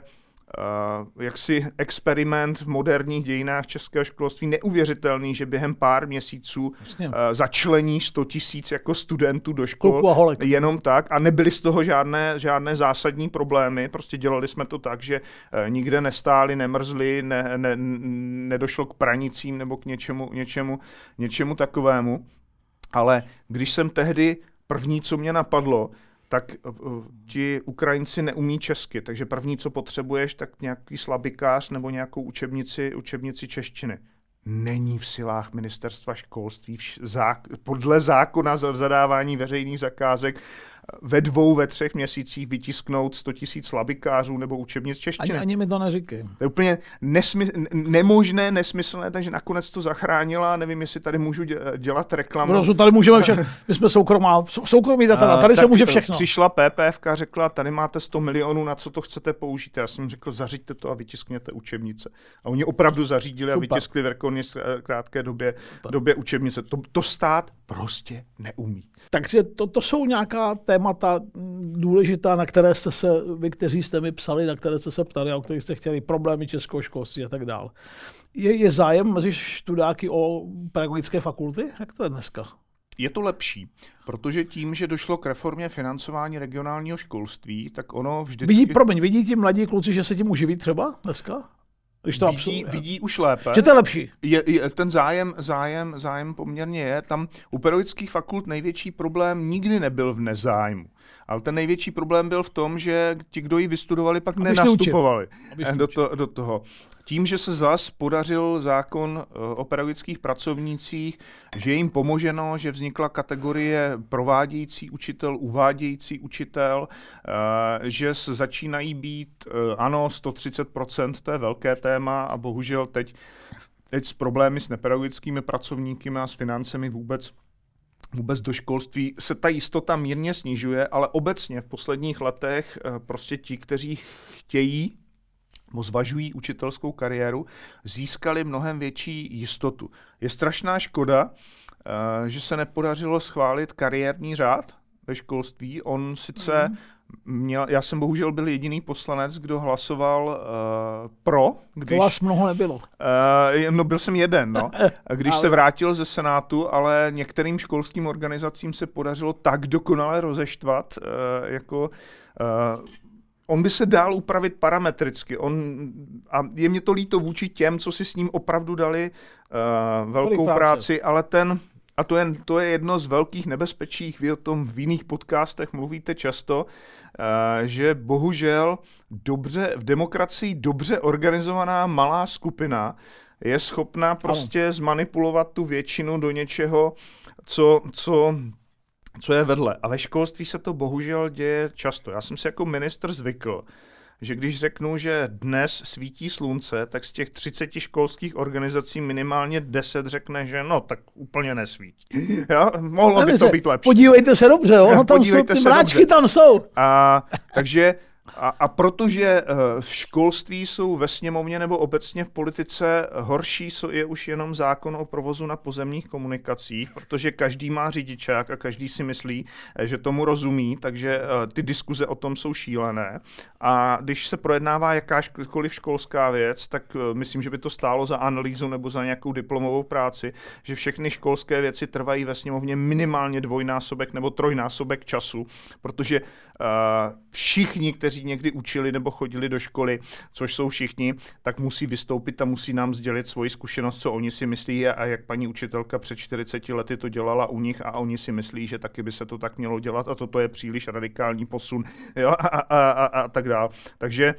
Uh, jaksi experiment v moderních dějinách českého školství. Neuvěřitelný, že během pár měsíců uh, začlení sto tisíc jako studentů do škol jenom tak a nebyly z toho žádné, žádné zásadní problémy. Prostě dělali jsme to tak, že uh, nikde nestáli, nemrzli, ne, ne, nedošlo k pranicím nebo k něčemu, něčemu, něčemu takovému. Ale když jsem tehdy první, co mě napadlo, tak uh, ti Ukrajinci neumí česky, takže první, co potřebuješ, tak nějaký slabikář nebo nějakou učebnici, učebnici češtiny. Není v silách ministerstva školství vš- zák- podle zákona za zadávání veřejných zakázek ve dvou, ve třech měsících vytisknout sto tisíc slabikářů nebo učebnic češtiny. Ani, ani mi to neříkej. To je úplně nesmy- nemožné, nesmyslné, takže nakonec to zachránila. Nevím, jestli tady můžu dělat reklamu. No, tady můžeme všechno. My jsme soukromá, soukromí data, tady se může všechno. Přišla P P F ka, řekla, tady máte sto milionů, na co to chcete použít. Já jsem řekl, zařiďte to a vytiskněte učebnice. A oni opravdu zařídili Super. a vytiskli v rekordně krátké době, době učebnice. To, to stát prostě neumí. Takže to, to jsou nějaká témata důležitá, na které jste se, vy, kteří jste mi psali, na které jste se ptali a o kterých jste chtěli problémy českého školství a tak dále. Je, je zájem mezi študáky o pedagogické fakulty? Jak to je dneska? Je to lepší, protože tím, že došlo k reformě financování regionálního školství, tak ono vždycky... Vidí, promiň, vidí ti mladí kluci, že se tím uživí třeba dneska? Když to vidí, vidí už lépe. Že to je lepší. Je, je, ten zájem, zájem, zájem poměrně je. Tam u pedagogických fakult největší problém nikdy nebyl v nezájmu. Ale ten největší problém byl v tom, že ti, kdo ji vystudovali, pak Aby nenastupovali do, to, do toho. Tím, že se zas podařil zákon o pedagogických pracovnících, že je jim pomoženo, že vznikla kategorie provádějící učitel, uvádějící učitel, že se začínají být, ano, sto třicet procent, to je velké téma a bohužel teď, teď s problémy s nepedagogickými pracovníky a s financemi vůbec Vůbec do školství se ta jistota mírně snižuje, ale obecně v posledních letech prostě ti, kteří chtějí nebo zvažují učitelskou kariéru, získali mnohem větší jistotu. Je strašná škoda, že se nepodařilo schválit kariérní řád ve školství. On sice mm. měl, já jsem bohužel byl jediný poslanec, kdo hlasoval uh, pro. Když, to vás mnoho nebylo. Uh, no byl jsem jeden, no. Když ale... se vrátil ze Senátu, ale některým školským organizacím se podařilo tak dokonale rozeštvat, uh, jako... Uh, On by se dál upravit parametricky. On, a je mě to líto vůči těm, co si s ním opravdu dali uh, velkou práci, ale ten, a to je, to je jedno z velkých nebezpečí, vy o tom v jiných podcastech mluvíte často, uh, že bohužel dobře, v demokracii dobře organizovaná malá skupina je schopná prostě zmanipulovat tu většinu do něčeho, co... co co je vedle. A ve školství se to bohužel děje často. Já jsem si jako ministr zvykl, že když řeknu, že dnes svítí slunce, tak z těch třiceti školských organizací minimálně deset řekne, že no, tak úplně nesvítí. Ja? Mohlo by to být lepší. Podívejte se dobře, ono tam jsou, ty mráčky tam jsou. A, takže A, a protože v školství jsou ve sněmovně nebo obecně v politice horší, je už jenom zákon o provozu na pozemních komunikacích, protože každý má řidičák a každý si myslí, že tomu rozumí, takže ty diskuze o tom jsou šílené. A když se projednává jakákoliv školská věc, tak myslím, že by to stálo za analýzu nebo za nějakou diplomovou práci, že všechny školské věci trvají ve sněmovně minimálně dvojnásobek nebo trojnásobek času, protože uh, všichni, kteří někdy učili nebo chodili do školy, což jsou všichni, tak musí vystoupit a musí nám sdělit svoji zkušenost, co oni si myslí a jak paní učitelka před čtyřiceti lety to dělala u nich a oni si myslí, že taky by se to tak mělo dělat a toto je příliš radikální posun, jo, a, a, a, a tak dále. Takže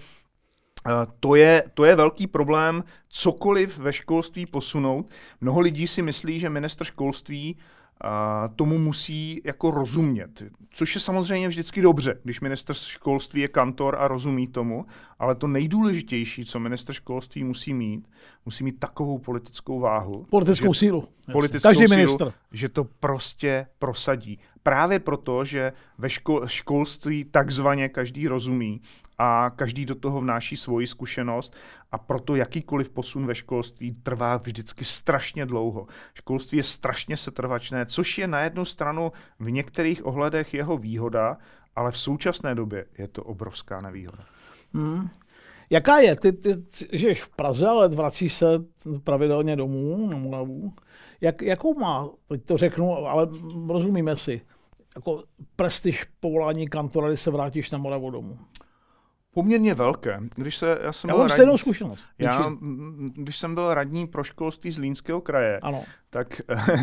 To je, to je velký problém, cokoliv ve školství posunout. Mnoho lidí si myslí, že ministr školství a, tomu musí jako rozumět, což je samozřejmě vždycky dobře, když ministr školství je kantor a rozumí tomu, ale to nejdůležitější, co ministr školství musí mít, musí mít takovou politickou váhu. Politickou že, sílu. Politickou Každý sílu, ministr. Že to prostě prosadí. Právě proto, že ve škol, školství takzvaně každý rozumí a každý do toho vnáší svoji zkušenost a proto jakýkoliv posun ve školství trvá vždycky strašně dlouho. Školství je strašně setrvačné, což je na jednu stranu v některých ohledech jeho výhoda, ale v současné době je to obrovská nevýhoda. Hmm. Jaká je? Ty, ty žiješ v Praze, ale vracíš se pravidelně domů na Moravu. Jak, jakou má, teď to řeknu, ale rozumíme si, jako prestiž povolání kantora, když se vrátíš na Moravu domů? Poměrně velké. Když se, já jsem já byl mám stejnou zkušenost. Já, když jsem byl radní pro školství Zlínského kraje, ano. tak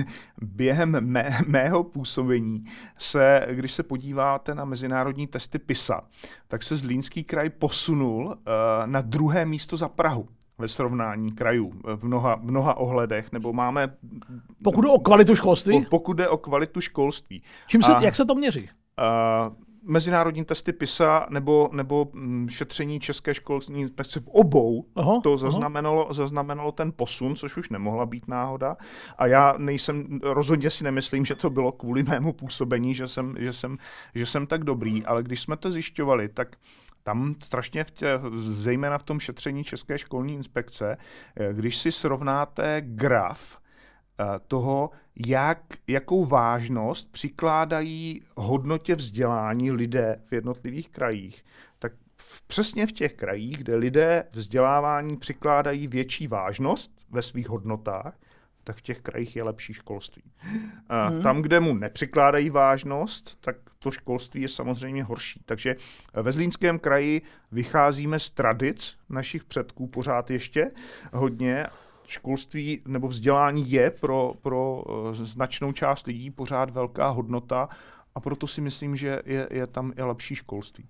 během mé, mého působení se, když se podíváte na mezinárodní testy PISA, tak se Zlínský kraj posunul uh, na druhé místo za Prahu ve srovnání krajů v mnoha, mnoha ohledech, nebo máme... Pokud jde o kvalitu školství? Po, pokud jde o kvalitu školství. Čím se, A, jak se to měří? Uh, mezinárodní testy PISA nebo, nebo hm, šetření České školní inspekce v obou, aha, to zaznamenalo, zaznamenalo ten posun, což už nemohla být náhoda. A já nejsem, rozhodně si nemyslím, že to bylo kvůli mému působení, že jsem, že jsem, že jsem tak dobrý, ale když jsme to zjišťovali, tak tam strašně, v tě, zejména v tom šetření České školní inspekce, když si srovnáte graf toho, jak, jakou vážnost přikládají hodnotě vzdělání lidé v jednotlivých krajích, tak v, přesně v těch krajích, kde lidé vzdělávání přikládají větší vážnost ve svých hodnotách, tak v těch krajích je lepší školství. A hmm. Tam, kde mu nepřikládají vážnost, tak to školství je samozřejmě horší. Takže ve Zlínském kraji vycházíme z tradic našich předků pořád ještě hodně. Školství nebo vzdělání je pro, pro značnou část lidí pořád velká hodnota a proto si myslím, že je, je tam i lepší školství.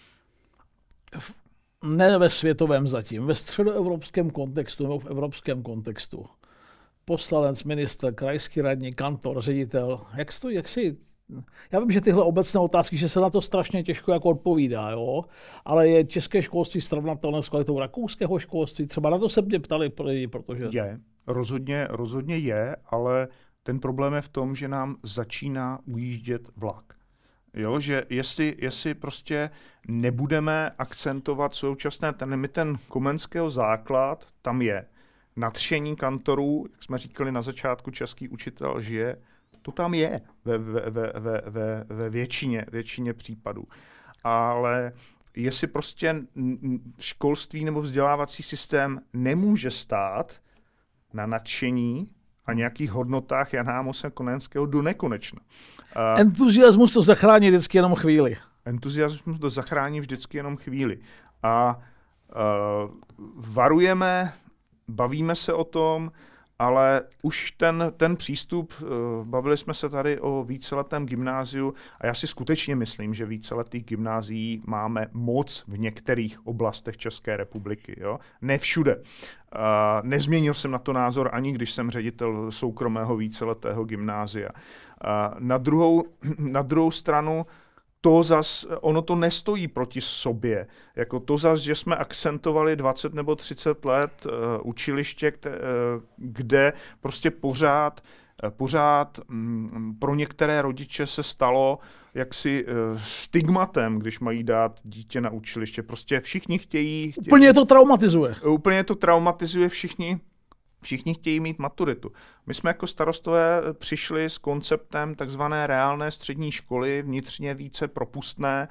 Ne ve světovém zatím, ve středoevropském kontextu nebo v evropském kontextu. Poslanec, ministr, krajský radní, kantor, ředitel. Jak, to, jak si... Já vím, že tyhle obecné otázky, že se na to strašně těžko jako odpovídá, jo? Ale je české školství srovnatelné s kvalitou rakouského školství? Třeba na to se mě ptali lidi, protože... Je, rozhodně, rozhodně je, ale ten problém je v tom, že nám začíná ujíždět vlak. Jo, že jestli, jestli prostě nebudeme akcentovat současné, ten, my ten komenského základ tam je. Nadšení kantorů, jak jsme říkali na začátku, český učitel žije, to tam je ve, ve, ve, ve, ve, ve většině, většině případů. Ale jestli prostě školství nebo vzdělávací systém nemůže stát na nadšení a nějakých hodnotách Jana Amose Komenského do nekonečna. Uh, Entuziasmus to zachrání vždycky jenom chvíli. Entuziasmus to zachrání vždycky jenom chvíli. A uh, varujeme, bavíme se o tom, ale už ten, ten přístup, bavili jsme se tady o víceletém gymnáziu a já si skutečně myslím, že víceletých gymnázií máme moc v některých oblastech České republiky. Jo? Ne všude. Uh, nezměnil jsem na to názor ani když jsem ředitel soukromého víceletého gymnázia. Uh, na, druhou, na druhou stranu to zas, ono to nestojí proti sobě. Jako to zas, že jsme akcentovali dvacet nebo třicet let uh, učiliště, kde, uh, kde prostě pořád pořád mm, pro některé rodiče se stalo jaksi uh, stigmatem, když mají dát dítě na učiliště. Prostě všichni chtějí... chtějí úplně to traumatizuje. Úplně to traumatizuje všichni. Všichni chtějí mít maturitu. My jsme jako starostové přišli s konceptem takzvané reálné střední školy, vnitřně více propustné,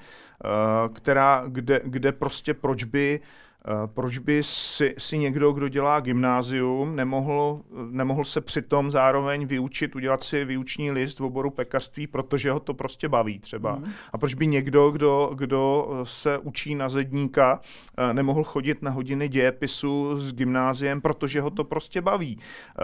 která, kde, kde prostě proč by, proč by si, si někdo, kdo dělá gymnázium, nemohl, nemohl se přitom zároveň vyučit, udělat si výuční list v oboru pekařství, protože ho to prostě baví třeba. Mm. A proč by někdo, kdo, kdo se učí na zedníka, nemohl chodit na hodiny dějepisu s gymnáziem, protože ho to prostě baví.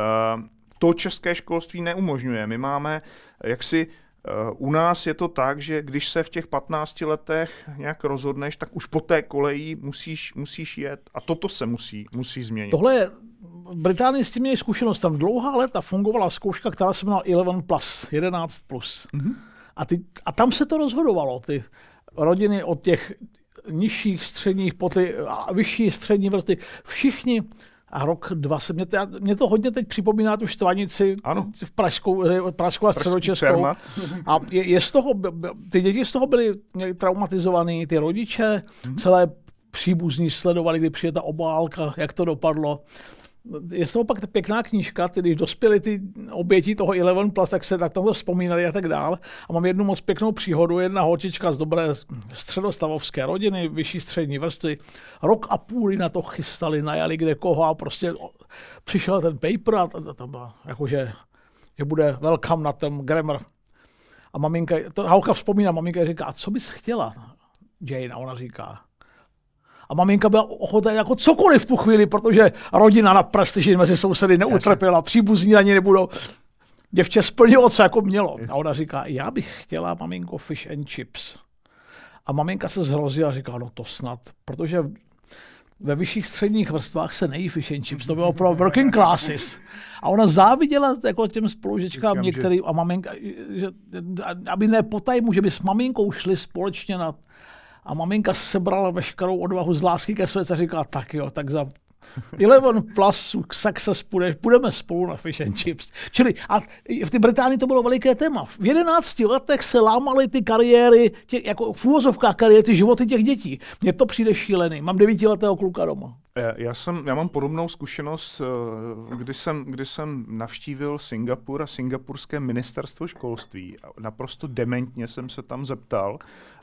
To české školství neumožňuje. My máme jaksi u nás je to tak, že když se v těch patnácti letech nějak rozhodneš, tak už po té koleji musíš, musíš jet. A toto se musí, musí změnit. Tohle je, v Británii s tím měli zkušenost. Tam dlouhá léta fungovala zkouška, která se jmenovala jedenáct plus, jedenáct plus. Mm-hmm. A, ty, a tam se to rozhodovalo. Ty rodiny od těch nižších středních po ty a vyšší střední vrsty, všichni. A rok, dva se mě to, mě to hodně teď připomíná tu štvanici ano. v Pražskou, Pražskou a Středočeskou. A je, je z toho, ty děti z toho byly traumatizovaný, ty rodiče, hmm. celé příbuzní sledovali, kdy přijde ta obálka, jak to dopadlo. Je z toho pak pěkná knížka, ty, když dospěli ty oběti toho jedenáct plus, tak se tak to vzpomínali a tak dál. A mám jednu moc pěknou příhodu, jedna holčička z dobré středostavovské rodiny, vyšší střední vrstvy, rok a půl na to chystali, najali kde koho a prostě přišel ten paper a to, to bylo jakože, že bude welcome na ten grammar. A maminka, to holka vzpomíná, maminka říká, a co bys chtěla, Jane? A ona říká, a maminka byla ochotná jako cokoliv v tu chvíli, protože rodina na prestiži mezi sousedy neutrpěla, příbuzní ani nebudou. Děvče splnilo, co jako mělo. A ona říká, já bych chtěla, maminko, fish and chips. A maminka se zhrozila a říká, no to snad, protože ve vyšších středních vrstvách se nejí fish and chips, to bylo pro working classes. A ona záviděla jako těm spolužečkám některým a maminka, že, aby ne po tajmu, že by s maminkou šli společně na. A maminka sebrala veškerou odvahu z lásky ke své a říká, tak jo, tak za jedenáct plus success půjdeš, půjdeme spolu na fish and chips. Čili a v té Británii to bylo veliké téma. V jedenácti letech se lámaly ty kariéry, tě, jako v úvozovkách kariéry, ty životy těch dětí. Mně to přijde šílený. Mám devítiletého kluka doma. Já, jsem, já mám podobnou zkušenost, kdy jsem, kdy jsem navštívil Singapur a singapurské ministerstvo školství. Naprosto dementně jsem se tam zeptal,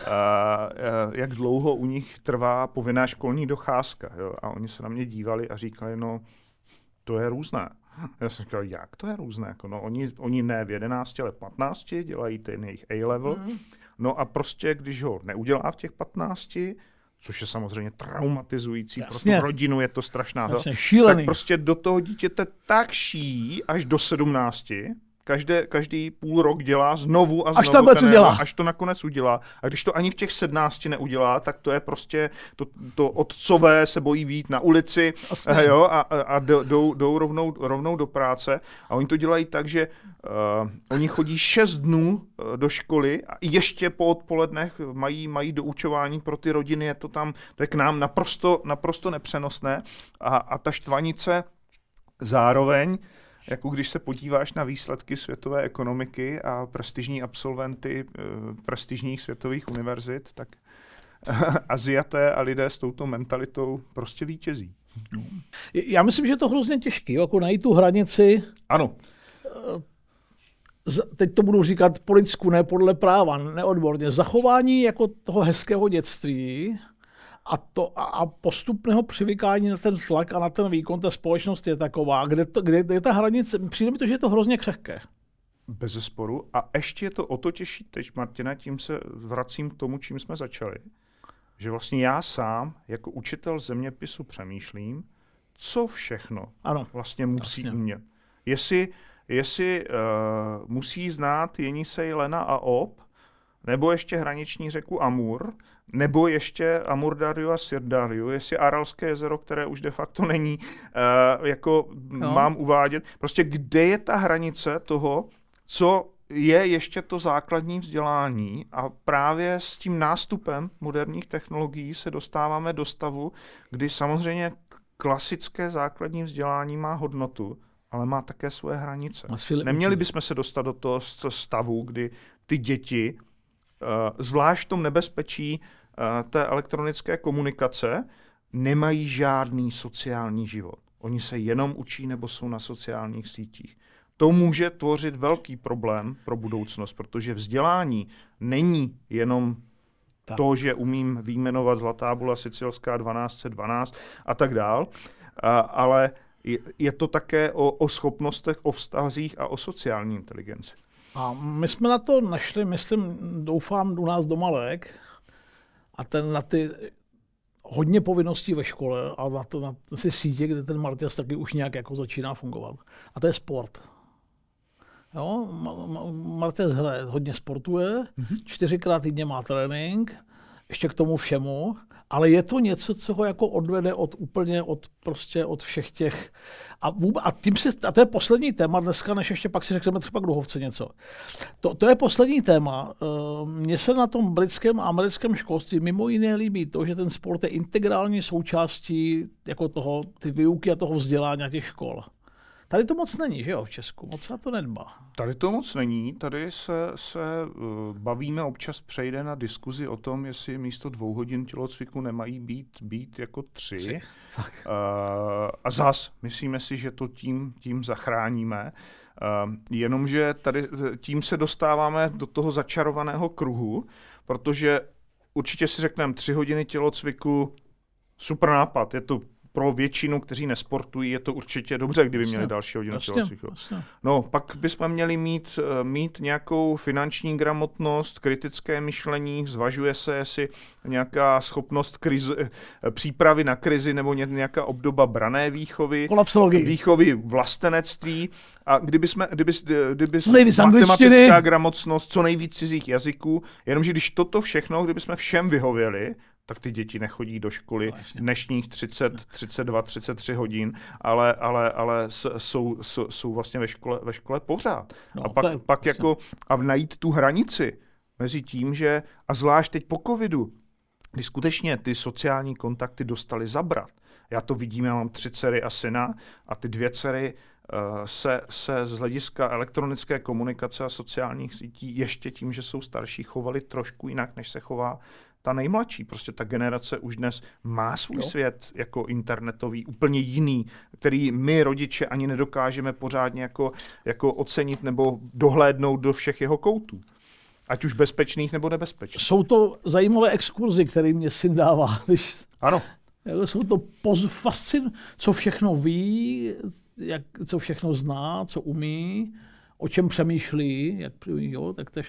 jak dlouho u nich trvá povinná školní docházka. Jo? A oni se na mě dívali a říkali, no to je různé. Já jsem říkal, jak to je různé? Jako, no, oni, oni ne v jedenácti, ale patnácti, dělají ten jejich A-level. Mm. No a prostě, když ho neudělá v těch patnácti, což je samozřejmě traumatizující, Jasně. pro tu rodinu je to strašná. Jasně, šílený. Tak prostě do toho dítěte tak šijí až do sedmnácti, Každé, každý půl rok dělá znovu a znovu. Až to nakonec udělá. Až to nakonec udělá. A když to ani v těch sedmnácti neudělá, tak to je prostě, to, to otcové se bojí vyjít na ulici jo, a, a jdou, jdou rovnou, rovnou do práce. A oni to dělají tak, že uh, oni chodí šest dnů uh, do školy a ještě po odpolednech mají, mají doučování pro ty rodiny. Je to tam, to je k nám naprosto, naprosto nepřenosné. A, a ta štvanice zároveň, jako když se podíváš na výsledky světové ekonomiky a prestižní absolventy prestižních světových univerzit, tak Aziaté a lidé s touto mentalitou prostě vítězí. Já myslím, že je to hrozně těžké, jako najít tu hranici. Ano. Teď to budu říkat po lidsku, ne podle práva, neodborně. Zachování jako toho hezkého dětství a, to, a postupného přivykání na ten tlak a na ten výkon té společnosti je taková, kde, to, kde, kde je ta hranice, přijde mi to, že je to hrozně křehké. Bezesporu. A ještě je to o to těžší teď, Martina, tím se vracím k tomu, čím jsme začali. Že vlastně já sám jako učitel zeměpisu přemýšlím, co všechno ano, vlastně musí vlastně. umět. Jestli, jestli uh, musí znát Jenisej, Lena a Ob, nebo ještě hraniční řeku Amur, nebo ještě Amurdariu a Sirdariu, jestli Aralské jezero, které už de facto není, uh, jako no. mám uvádět. Prostě kde je ta hranice toho, co je ještě to základní vzdělání, a právě s tím nástupem moderních technologií se dostáváme do stavu, kdy samozřejmě klasické základní vzdělání má hodnotu, ale má také svoje hranice. Neměli bychom se dostat do toho stavu, kdy ty děti, zvlášť v tom nebezpečí té elektronické komunikace, nemají žádný sociální život. Oni se jenom učí nebo jsou na sociálních sítích. To může tvořit velký problém pro budoucnost, protože vzdělání není jenom tak. to, že umím vyjmenovat zlatá bula sicilská dvanáct set dvanáct a tak dál, a, ale je, je to také o, o schopnostech, o vztazích a o sociální inteligenci. A my jsme na to našli, myslím, doufám, u nás doma lék a ten na ty hodně povinností ve škole a na to na ty sítě, kde ten Martias taky už nějak jako začíná fungovat. A to je sport. Jo, Martias hraje, hodně sportuje, mm-hmm. čtyřikrát týdně má trénink, ještě k tomu všemu, ale je to něco, co ho jako odvede od úplně od prostě od všech těch a, vůbec, a tím si, a to je poslední téma dneska, než ještě pak si řekneme třeba k duhovce něco. To, to je poslední téma. Mně se na tom britském a americkém školství mimo jiné líbí to, že ten sport je integrální součástí jako toho, ty výuky a toho vzdělání a těch škol. Tady to moc není, že jo, v Česku, moc se to nedbá. Tady to moc není, tady se, se uh, bavíme, občas přejde na diskuzi o tom, jestli místo dvou hodin tělocviku nemají být, být jako tři. tři? Uh, a zas, myslíme si, že to tím, tím zachráníme, uh, jenomže tady tím se dostáváme do toho začarovaného kruhu, protože určitě si řekneme tři hodiny tělocviku, super nápad, je to pro většinu, kteří nesportují, je to určitě dobře, kdyby měli jasně, další hodinu tělocviku. No, pak bychom měli mít, mít nějakou finanční gramotnost, kritické myšlení, zvažuje se, jestli nějaká schopnost krizi, přípravy na krizi nebo nějaká obdoba branné výchovy, výchovy vlastenectví a kdyby jsme, kdyby, kdyby matematická gramotnost, co nejvíc cizích jazyků, jenomže když toto všechno, kdyby jsme všem vyhověli, tak ty děti nechodí do školy no, dnešních třicet, třicet dva, třicet tři hodin, ale, ale, ale jsou, jsou, jsou vlastně ve škole, ve škole pořád. No, a pak, je, pak jako a najít tu hranici mezi tím, že a zvlášť teď po covidu, kdy skutečně ty sociální kontakty dostaly zabrat. Já to vidím, já mám tři dcery a syna a ty dvě dcery uh, se, se z hlediska elektronické komunikace a sociálních sítí ještě tím, že jsou starší, chovali trošku jinak, než se chová ta nejmladší. Prostě ta generace už dnes má svůj jo. svět jako internetový, úplně jiný, který my rodiče ani nedokážeme pořádně jako, jako ocenit nebo dohlédnout do všech jeho koutů. Ať už bezpečných nebo nebezpečných. Jsou to zajímavé exkurzy, které mě syn dává. Když... Ano. Jsou to poz... fascin, co všechno ví, jak, co všechno zná, co umí, o čem přemýšlí, jak, jo, tak tež...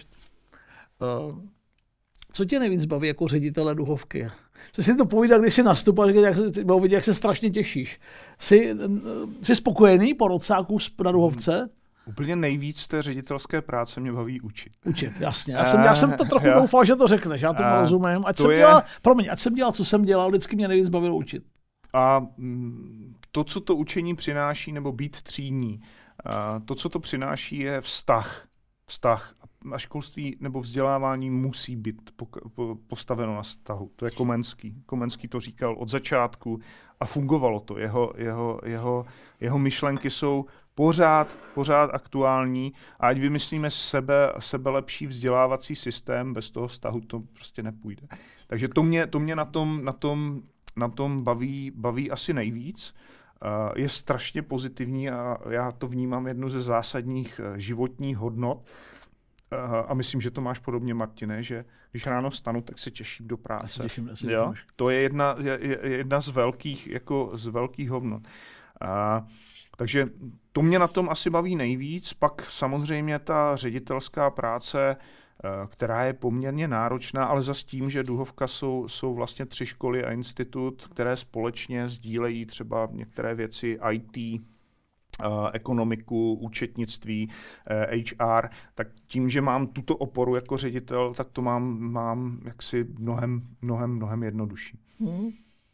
Uh... Co tě nejvíc baví jako ředitele duhovky? Co si to povídá, když jsi nastupoval, jak se, vidět, jak se strašně těšíš. Jsi, jsi spokojený po rocáku na duhovce? Úplně nejvíc té ředitelské práce mě baví učit. Učit, jasně. Já jsem, já jsem to trochu doufal, že to řekneš, já tomu rozumím. Ať jsem, je... dělal, promiň, ať jsem dělal, co jsem dělal, vždycky mě nejvíc bavilo učit. A to, co to učení přináší, nebo být třídní, to, co to přináší, je vztah. Vztah. A školství nebo vzdělávání musí být postaveno na vztahu. To je Komenský. Komenský to říkal od začátku a fungovalo to. Jeho, jeho, jeho, jeho myšlenky jsou pořád, pořád aktuální a ať vymyslíme sebe, sebe lepší vzdělávací systém, bez toho vztahu to prostě nepůjde. Takže to mě, to mě na tom, na tom, na tom baví, baví asi nejvíc. Je strašně pozitivní a já to vnímám jednu ze zásadních životních hodnot. A myslím, že to máš podobně, Martine, že když ráno vstanu, tak se těším do práce. Těším, jo? To je jedna, je, je jedna z velkých, jako z velkých hodnot. A, takže to mě na tom asi baví nejvíc. Pak samozřejmě ta ředitelská práce, která je poměrně náročná, ale zas tím, že Duhovka jsou, jsou vlastně tři školy a institut, které společně sdílejí třeba některé věci í té, Uh, ekonomiku, účetnictví, uh, há er, tak tím, že mám tuto oporu jako ředitel, tak to mám, mám jaksi mnohem, mnohem, mnohem jednodušší. Hmm.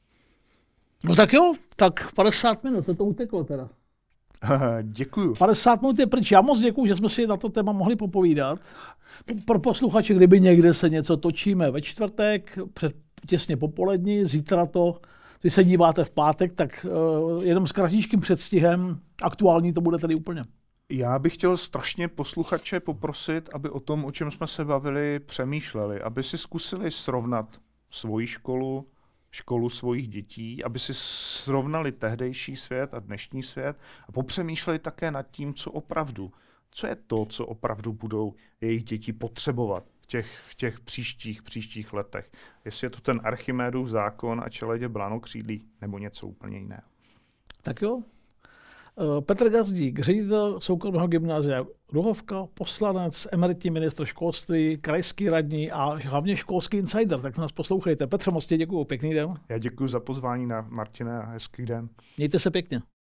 No tak jo, tak padesát minut, to, to uteklo teda. Děkuju. padesát minut je pryč. Já moc děkuju, že jsme si na to téma mohli popovídat. Pro posluchače, kdyby někde se něco točíme ve čtvrtek, před, těsně popolední, zítra to vy se díváte v pátek, tak uh, jenom s kratičkým předstihem, aktuální to bude tady úplně. Já bych chtěl strašně posluchače poprosit, aby o tom, o čem jsme se bavili, přemýšleli, aby si zkusili srovnat svoji školu, školu svých dětí, aby si srovnali tehdejší svět a dnešní svět a popřemýšleli také nad tím, co opravdu, co je to, co opravdu budou jejich děti potřebovat v těch, v těch příštích, příštích letech. Jestli je to ten Archimedův zákon a čeledě blanokřídlí, nebo něco úplně jiného. Tak jo. Petr Gazdík, ředitel soukromého gymnázia Duhovka, poslanec, emeritní ministr školství, krajský radní a hlavně školský insider. Tak nás poslouchejte. Petře, moc děkuju, pěkný den. Já děkuji za pozvání na Martina a hezký den. Mějte se pěkně.